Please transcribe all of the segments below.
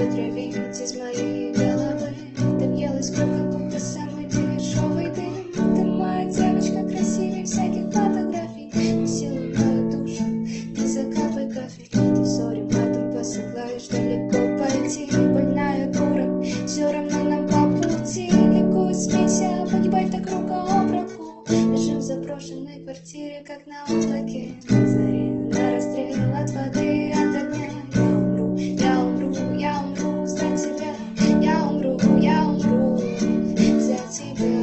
травить из моей головы. Ты въелась как будто самый дешевый дым. Ты моя девочка красивее всяких фотографий. Насилуй мою душу, не закапай кафель. Ты взорем матом посылаешь далеко пойти. Больная дура, все равно нам по пути. Легко смейся, погибай так рука об руку. Лежим в заброшенной квартире, как на облаке. На заре, на расстрел от воды, от огня. Я умру, я умру за тебя. Я умру за тебя.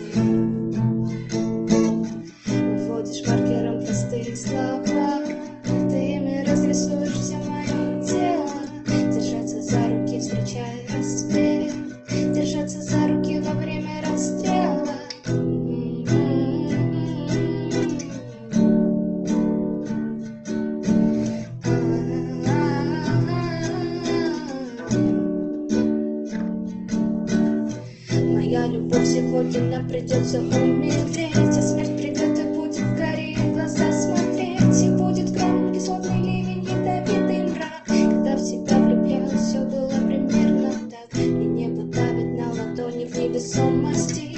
Вводишь маркером простые слова. Ты ими разрисуешь все мое тело. Держаться за руки, встречая рассвет. Держаться за руки во время расстрела. Моя любовь, сегодня нам придется умереть, а смерть придет и будет в горе в глаза смотреть. И будет гром, кислотный ливень, ядовитый мрак. Когда в тебя влюблялась, все было примерно так. И небо давит на ладони в невесомости.